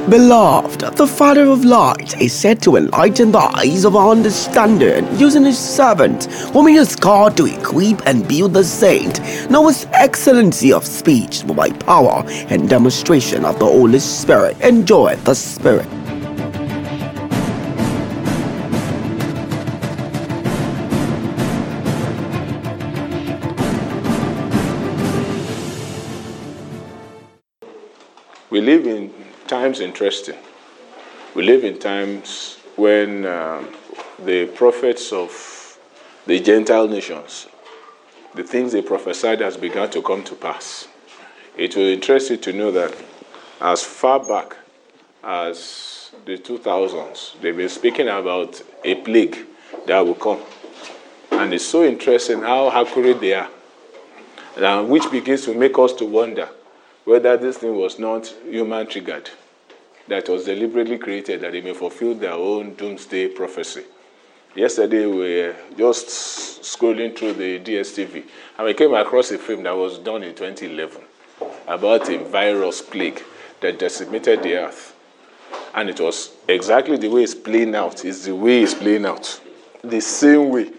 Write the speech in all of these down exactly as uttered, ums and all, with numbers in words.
Beloved, the Father of light is said to enlighten the eyes of our understanding using his servant, whom he has called to equip and build the saint. Now his excellency of speech by power and demonstration of the Holy Spirit. Enjoy the Spirit. We live in times interesting. We live in times when um, the prophets of the Gentile nations, the things they prophesied has begun to come to pass. It will interest you to know that as far back as the two thousands, they've been speaking about a plague that will come. And it's so interesting how accurate they are, and which begins to make us to wonder whether this thing was not human triggered, that was deliberately created, that they may fulfill their own doomsday prophecy. Yesterday we were just scrolling through the D S T V, and we came across a film that was done in twenty eleven about a virus plague that decimated the earth. And it was exactly the way it's playing out, is the way it's playing out. The same way.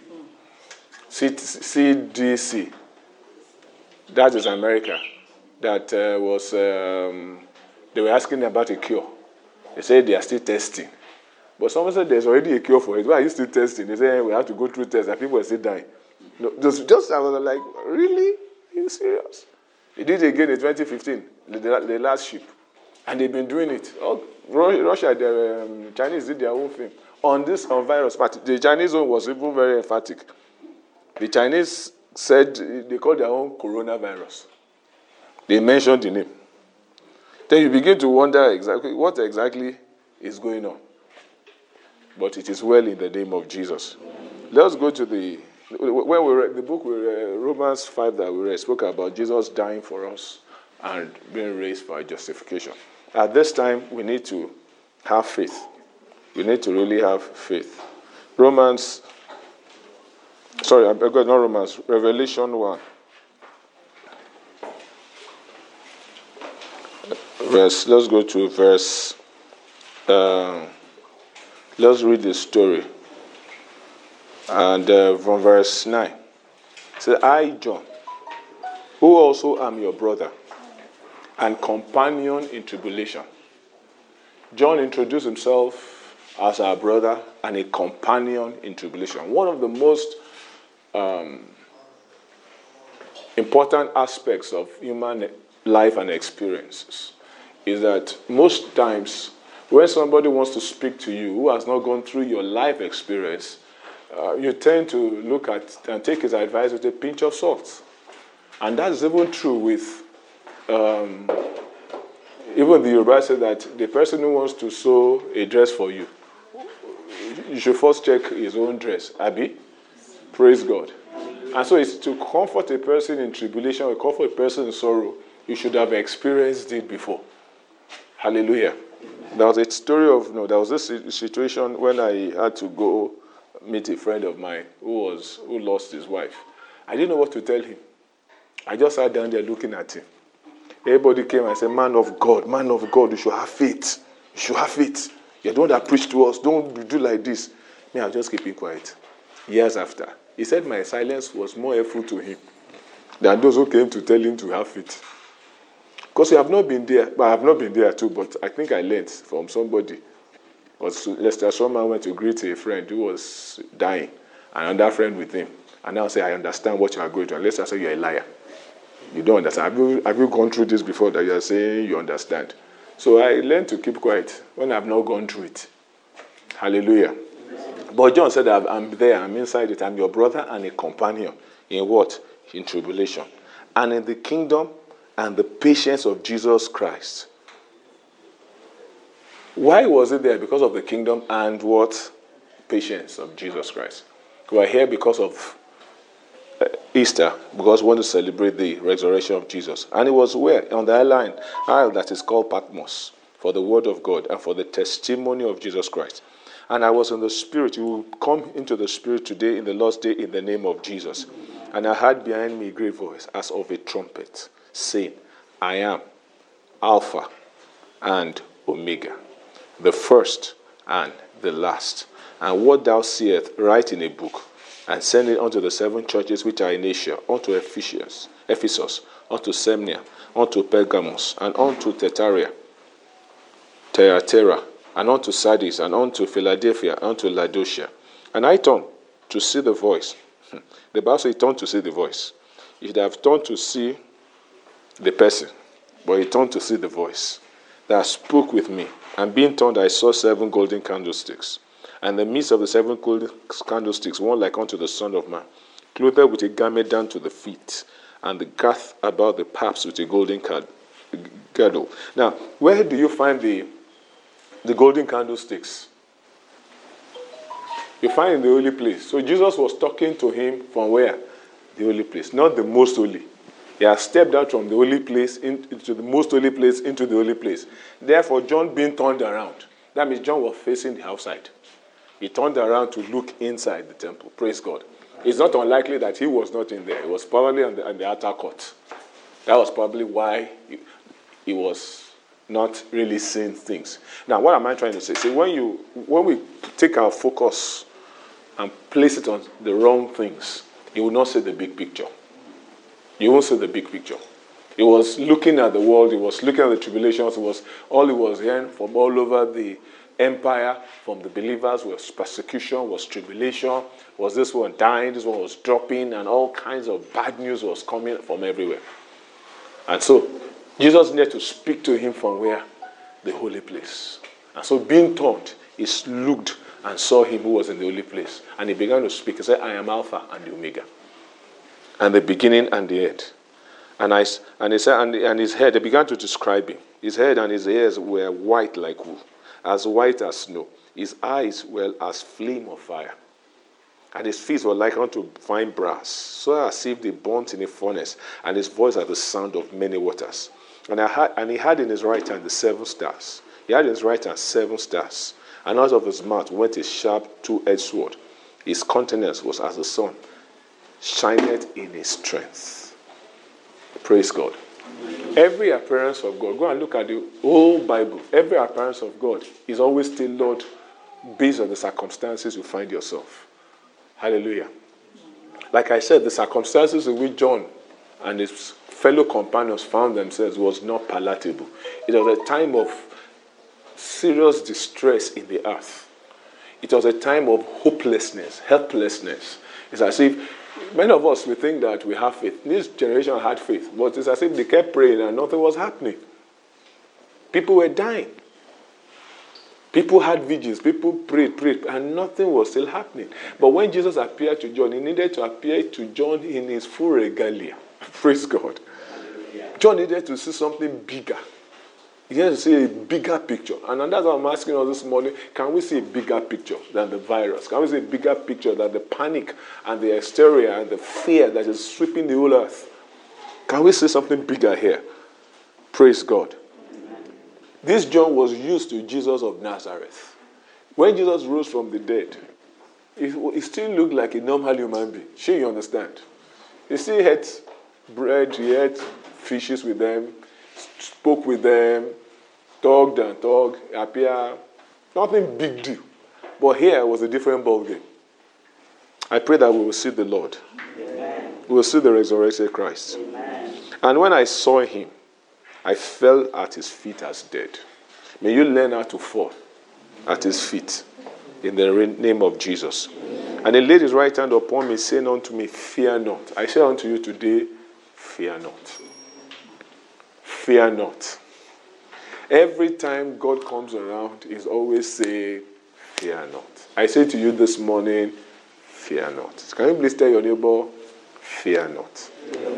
C D C, that is America, that uh, was, um, they were asking about a cure. They said they are still testing. But someone said there's already a cure for it. Why are you still testing? They said we have to go through tests and people are still dying. No, just, just I was like, really? Are you serious? They did it again in twenty fifteen, the, the last ship. And they've been doing it. Oh, Russia, the um, Chinese did their own thing on this on virus. But the Chinese one was even very emphatic. The Chinese said they called their own coronavirus. They mentioned the name. Then you begin to wonder exactly what exactly is going on. But it is well in the name of Jesus. Let's go to the, when we read the book, we read, Romans five that we read, spoke about Jesus dying for us and being raised for our justification. At this time, we need to have faith. We need to really have faith. Romans, sorry, I got not Romans, Revelation one. Verse, let's go to verse, uh, let's read the story. And uh, from verse nine. It says, I, John, who also am your brother and companion in tribulation. John introduced himself as our brother and a companion in tribulation. One of the most um, important aspects of human life and experiences is that most times when somebody wants to speak to you who has not gone through your life experience, uh, you tend to look at and take his advice with a pinch of salt. And that's even true with, um, even the Yoruba said that the person who wants to sew a dress for you, you should first check his own dress. Abi? Praise God. And so it's to comfort a person in tribulation or comfort a person in sorrow, you should have experienced it before. Hallelujah. There was a story of, no, there was this situation when I had to go meet a friend of mine who was who lost his wife. I didn't know what to tell him. I just sat down there looking at him. Everybody came and said, man of God, man of God, you should have faith. You should have faith. You're the one that preached to us. Don't do like this. Me, I was just keeping quiet. Years after, he said my silence was more helpful to him than those who came to tell him to have faith. Because you have not been there, but I have not been there too, but I think I learned from somebody. Because Lester Sherman went to greet a friend who was dying, and another friend with him. And now say, I understand what you are going through. And Lester said, you're a liar. You don't understand. Have you, have you gone through this before that you are saying you understand? So I learned to keep quiet when I have not gone through it. Hallelujah. But John said, I'm there, I'm inside it. I'm your brother and a companion. In what? In tribulation. And in the kingdom and the patience of Jesus Christ. Why was it there? Because of the kingdom and what? Patience of Jesus Christ. We are here because of uh, Easter, because we want to celebrate the resurrection of Jesus. And it was where? On the island, isle that is called Patmos, for the word of God and for the testimony of Jesus Christ. And I was in the Spirit. You will come into the Spirit today in the Lord's Day in the name of Jesus. And I heard behind me a great voice as of a trumpet saying, I am Alpha and Omega, the first and the last. And what thou seest, write in a book, and send it unto the seven churches which are in Asia, unto Ephesus, Ephesus, unto Smyrna, unto Pergamos, and unto Thyatira, Thyatira, and unto Sardis, and unto Philadelphia, and unto Laodicea. And I turned to see the voice. The Bible says he turned to see the voice. He should have turned to see the person, but he turned to see the voice that spoke with me. And being turned, I saw seven golden candlesticks. And in the midst of the seven golden candlesticks, one like unto the Son of Man, clothed with a garment down to the feet, and the girth about the paps with a golden girdle. Now, where do you find the, the golden candlesticks? You find in the holy place. So Jesus was talking to him from where? The holy place, not the most holy. He has stepped out from the holy place into the most holy place into the holy place. Therefore, John being turned around. That means John was facing the outside. He turned around to look inside the temple. Praise God. It's not unlikely that he was not in there. He was probably on the, on the outer court. That was probably why he, he was not really seeing things. Now, what am I trying to say? See, when you when we take our focus and place it on the wrong things, you will not see the big picture. You won't see the big picture. He was looking at the world. He was looking at the tribulations. It was all he was hearing from all over the empire, from the believers, was persecution, was tribulation, was this one dying, this one was dropping, and all kinds of bad news was coming from everywhere. And so Jesus needed to speak to him from where? The holy place. And so being turned, he looked and saw him who was in the holy place. And he began to speak. He said, I am Alpha and the Omega, and the beginning and the end. And I and he said, and, and his head, they began to describe him. His head and his ears were white like wool, as white as snow. His eyes were as flame of fire. And his feet were like unto fine brass, so as if they burnt in a furnace, and his voice as the sound of many waters. And, I had, and he had in his right hand the seven stars. He had in his right hand seven stars. And out of his mouth went a sharp two-edged sword. His countenance was as the sun, shineth in his strength. Praise God. Every appearance of God, go and look at the whole Bible. Every appearance of God is always tailored based on the circumstances you find yourself. Hallelujah. Like I said, the circumstances in which John and his fellow companions found themselves was not palatable. It was a time of serious distress in the earth. It was a time of hopelessness, helplessness. It's as if many of us, we think that we have faith. This generation had faith, but it's as if they kept praying and nothing was happening. People were dying. People had vigils. People prayed, prayed, and nothing was still happening. But when Jesus appeared to John, he needed to appear to John in his full regalia. Praise God. John needed to see something bigger. He needed to see a bigger picture. And that's what I'm asking us this morning. Can we see a bigger picture than the virus? Can we see a bigger picture than the panic and the hysteria and the fear that is sweeping the whole earth? Can we see something bigger here? Praise God. This John was used to Jesus of Nazareth. When Jesus rose from the dead, he, he still looked like a normal human being. Sure, you understand? He still ate bread, he ate fishes with them, spoke with them, talked and talked, appeared. Nothing big deal. But here was a different ballgame. I pray that we will see the Lord. Amen. We will see the resurrected Christ. Amen. And when I saw him, I fell at his feet as dead. May you learn how to fall at his feet in the name of Jesus. Amen. And he laid his right hand upon me, saying unto me, fear not. I say unto you today, fear not. Fear not. Every time God comes around, he's always saying, fear not. I say to you this morning, fear not. Can you please tell your neighbor, fear not.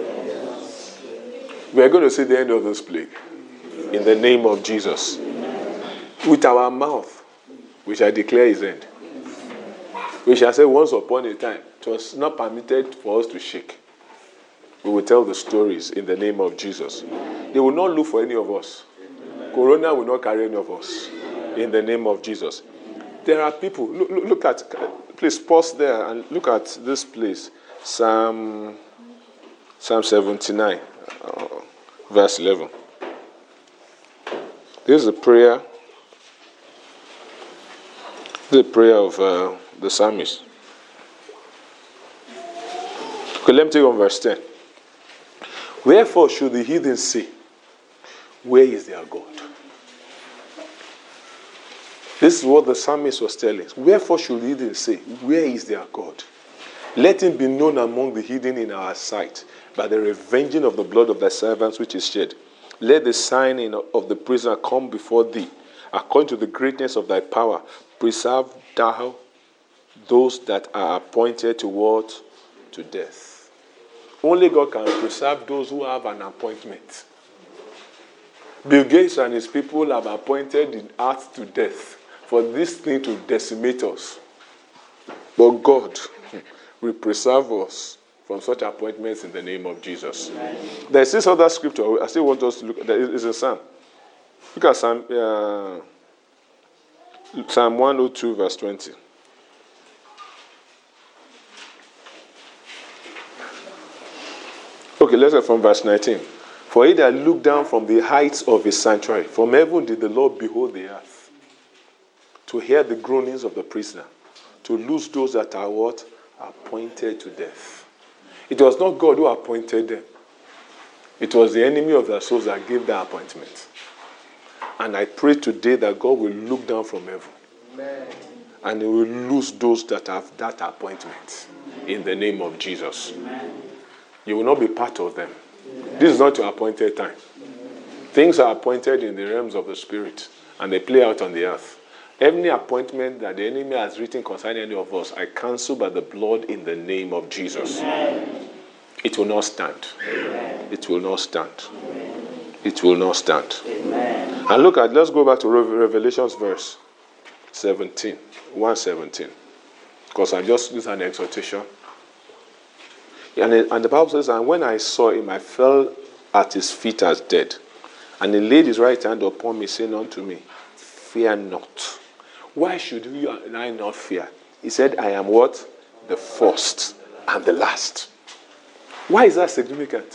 We are going to see the end of this plague in the name of Jesus. With our mouth, we shall declare his end. We shall say, once upon a time, it was not permitted for us to shake. We will tell the stories in the name of Jesus. They will not look for any of us. Corona will not carry any of us in the name of Jesus. There are people, look, look, look at, please pause there and look at this place, Psalm, Psalm seventy-nine. Uh, verse eleven. This is a prayer The prayer of uh, the psalmist. Okay, let me take on verse ten. Wherefore should the heathen say, where is their God? This is what the psalmist was telling. Wherefore should the heathen say, where is their God? Let him be known among the heathen in our sight, by the revenging of the blood of thy servants which is shed. Let the sign of the prisoner come before thee. According to the greatness of thy power, preserve thou those that are appointed to what? To death. Only God can preserve those who have an appointment. Bill Gates and his people have appointed the earth to death for this thing to decimate us. But God will preserve us from such appointments in the name of Jesus. Amen. There's this other scripture I still want us to look at. It's a Psalm. Look at Psalm, uh, Psalm one oh two, verse twenty. Okay, let's go from verse nineteen. For he that looked down from the heights of his sanctuary, from heaven did the Lord behold the earth, to hear the groanings of the prisoner, to loose those that are what? Appointed to death. It was not God who appointed them. It was the enemy of their souls that gave that appointment. And I pray today that God will look down from heaven. Amen. And he will loose those that have that appointment. In the name of Jesus. Amen. You will not be part of them. Amen. This is not your appointed time. Amen. Things are appointed in the realms of the spirit. And they play out on the earth. Any appointment that the enemy has written concerning any of us, I cancel by the blood in the name of Jesus. Amen. It will not stand. Amen. It will not stand. Amen. It will not stand. Amen. And look at, let's go back to Revelations verse seventeen. one seventeen. Because I just used an exhortation. And, it, and the Bible says, and when I saw him, I fell at his feet as dead. And he laid his right hand upon me, saying unto me, fear not. Why should you and I not fear? He said, I am what? The first and the last. Why is that significant?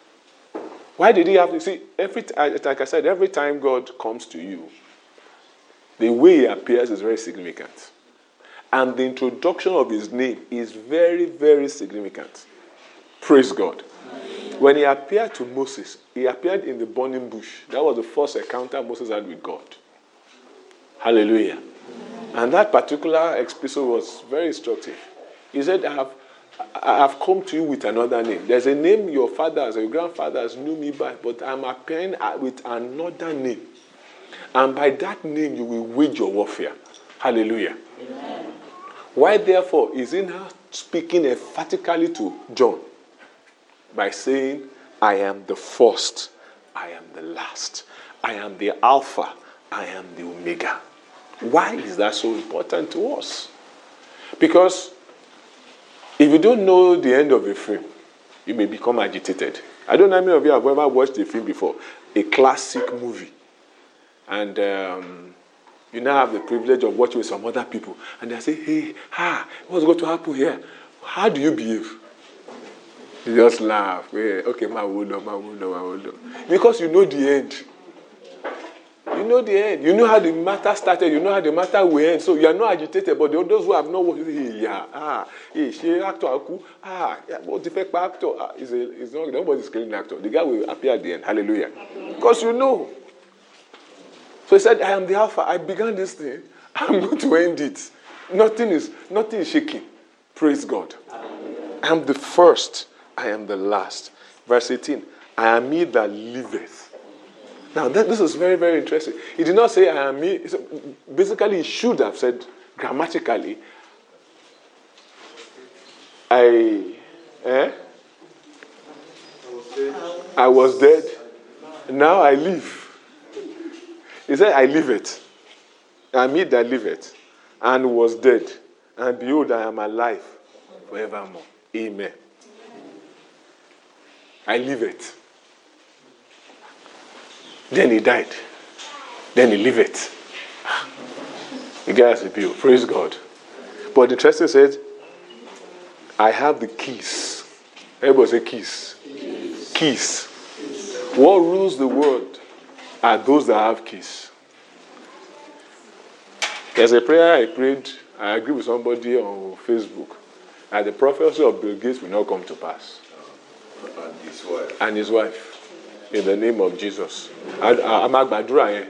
Why did he have to see? Every like I said, every time God comes to you, the way he appears is very significant. And the introduction of his name is very, very significant. Praise God. When he appeared to Moses, he appeared in the burning bush. That was the first encounter Moses had with God. Hallelujah. And that particular episode was very instructive. He said, I have, I have come to you with another name. There's a name your fathers or your grandfathers knew me by, but I'm appearing with another name. And by that name, you will wage your warfare. Hallelujah. Amen. Why, therefore, is he now speaking emphatically to John? By saying, I am the first, I am the last, I am the Alpha, I am the Omega. Why is that so important to us? Because if you don't know the end of a film, you may become agitated. I don't know how many of you have ever watched a film before, a classic movie. And um, you now have the privilege of watching with some other people. And they say, hey, ah, what's going to happen here? How do you behave? You just laugh. Okay, my window, my window, my window. Because you know the end. You know the end. You know how the matter started. You know how the matter will end. So you are not agitated. But those who have not watched, yeah, ah, hey, she actor, ah, what the fake actor? Ah, is a, is not nobody's killing actor. The guy will appear at the end. Hallelujah. Because you know. So he said, I am the Alpha. I began this thing. I'm going to end it. Nothing is, nothing is shaking. Praise God. I am the first. I am the last. Verse eighteen. I am he that liveth. Now, that, this is very, very interesting. He did not say, I am he. Basically, he should have said, grammatically, I, eh? I was dead. Now I live. He said, I live it. I am he that liveth, and was dead. And behold, I am alive forevermore. Amen. I live it. Then he died. Then he lived. The guy has a bill. Praise God. But the interesting said, I have the keys. Everybody say keys. Keys. Keys. What rules the world are those that have keys. There's a prayer I prayed, I agree with somebody on Facebook, that the prophecy of Bill Gates will not come to pass. And his wife. And his wife, in the name of Jesus. And I'm Agbadura here.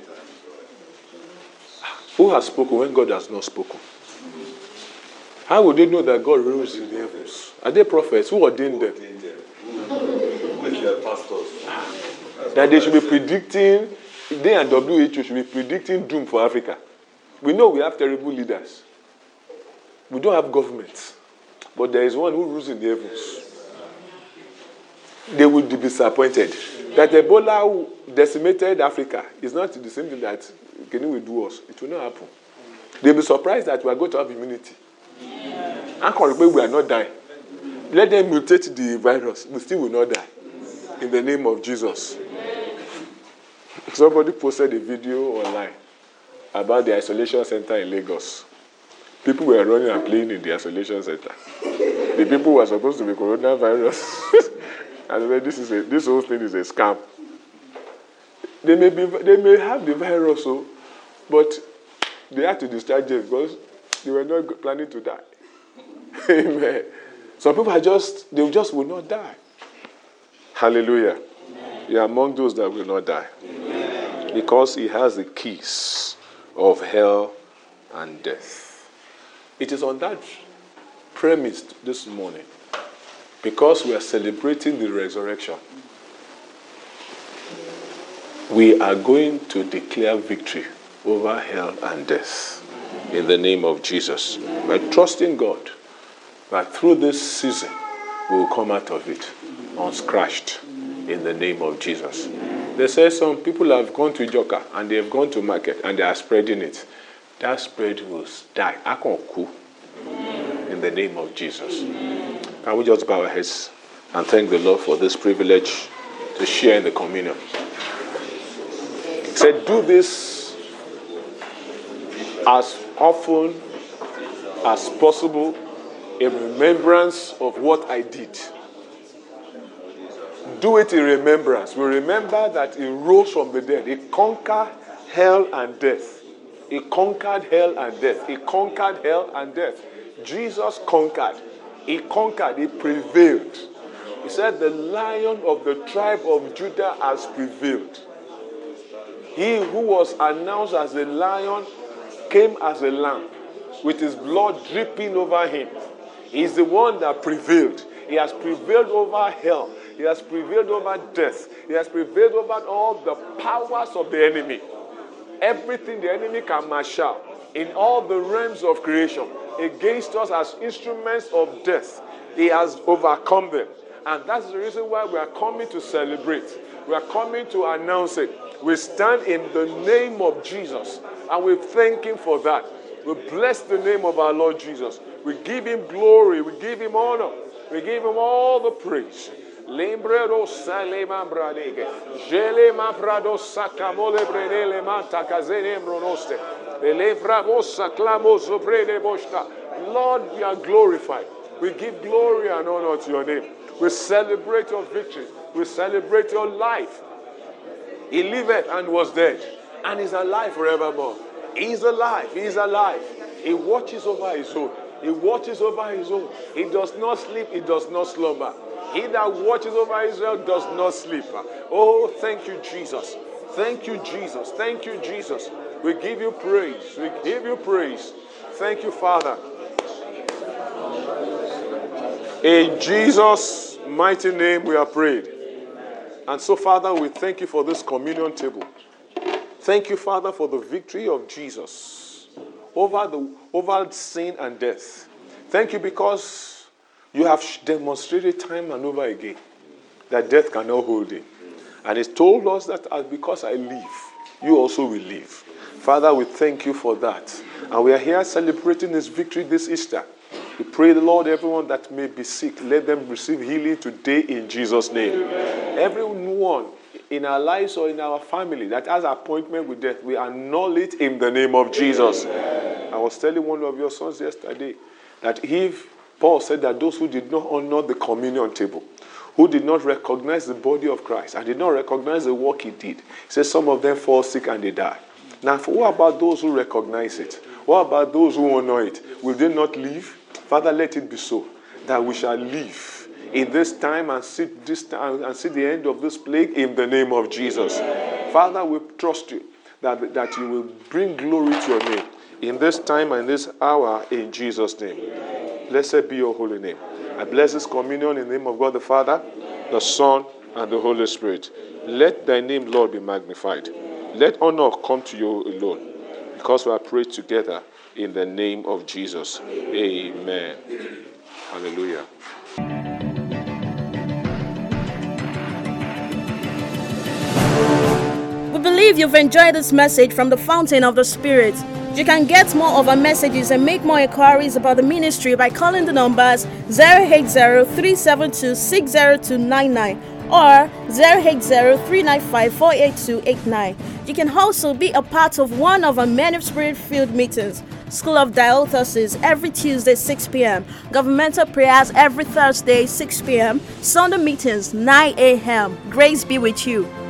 Who has spoken when God has not spoken? How would they know that God rules in the heavens? Are they prophets? Who ordained them? With their pastors. That they should be predicting, they and W H O should be predicting doom for Africa. We know we have terrible leaders. We don't have governments. But there is one who rules in the heavens. They will be disappointed. That Ebola decimated Africa is not the same thing that Kenny will do us. It will not happen. They'll be surprised that we are going to have immunity. And we are not dying. Let them mutate the virus. We still will not die. In the name of Jesus. Somebody posted a video online about the isolation center in Lagos. People were running and playing in the isolation center. The people were supposed to be coronavirus. And then this is a, this whole thing is a scam. They may be, they may have the virus, so, but they had to discharge them because they were not planning to die. Amen. Some people are just, they just will not die. Hallelujah. You are among those that will not die. Amen. Because he has the keys of hell and death. It is on that premise this morning, because we are celebrating the resurrection, we are going to declare victory over hell and death in the name of Jesus. By trusting God that through this season we will come out of it unscratched in the name of Jesus. They say some people have gone to Joka and they have gone to market and they are spreading it. That spread will die. In the name of Jesus. Can we just bow our heads and thank the Lord for this privilege to share in the communion? He said, do this as often as possible in remembrance of what I did. Do it in remembrance. We remember that he rose from the dead. He conquered hell and death. He conquered hell and death. He conquered hell and death. Jesus conquered. He conquered. He prevailed. He said, the Lion of the tribe of Judah has prevailed. He who was announced as a lion came as a lamb with his blood dripping over him. He's the one that prevailed. He has prevailed over hell. He has prevailed over death. He has prevailed over all the powers of the enemy. Everything the enemy can marshal in all the realms of creation against us as instruments of death, he has overcome them. And that's the reason why we are coming to celebrate. We are coming to announce it. We stand in the name of Jesus and we thank him for that. We bless the name of our Lord Jesus. We give him glory. We give him honor. We give him all the praise. Lembrero salema bradege. Jele ma prado sakamole brenele mata kazene mbronoste. Elevra bosa clamoso prede boshka. Lord, we are glorified. We give glory and honor to your name. We celebrate your victory. We celebrate your life. He liveth and was dead, and is alive forevermore. He is alive. He is alive. He watches over his own. He watches over his own. He does not sleep. He does not slumber. He that watches over Israel does not sleep. Oh, thank you, Jesus. Thank you, Jesus. Thank you, Jesus. We give you praise. We give you praise. Thank you, Father. In Jesus' mighty name we are prayed. And so, Father, we thank you for this communion table. Thank you, Father, for the victory of Jesus over the over sin and death. Thank you because you have demonstrated time and over again that death cannot hold him. And it's told us that because I live, you also will live. Father, we thank you for that. And we are here celebrating this victory this Easter. We pray, the Lord, everyone that may be sick, let them receive healing today in Jesus' name. Amen. Everyone in our lives or in our family that has an appointment with death, we annul it in the name of Jesus. Amen. I was telling one of your sons yesterday that if Paul said that those who did not honor the communion table, who did not recognize the body of Christ and did not recognize the work he did, he said some of them fall sick and they die. Now, for what about those who recognize it? What about those who honor it? Will they not live? Father, let it be so, that we shall live in this time and see this time and see the end of this plague in the name of Jesus. Father, we trust you that, that you will bring glory to your name in this time and this hour in Jesus' name. Blessed be your holy name. I bless this communion in the name of God the Father, the Son, and the Holy Spirit. Let thy name, Lord, be magnified. Let honor come to you alone, because we are prayed together in the name of Jesus. Amen. Hallelujah. We believe you've enjoyed this message from the Fountain of the Spirit. You can get more of our messages and make more inquiries about the ministry by calling the numbers zero eight zero, three seven two, six zero two nine nine or zero eight zero, three nine five, four eight two eight nine. You can also be a part of one of our Men of Spirit-filled meetings. School of Dialysis every Tuesday six p.m. Governmental prayers every Thursday six p.m. Sunday meetings nine a.m. Grace be with you.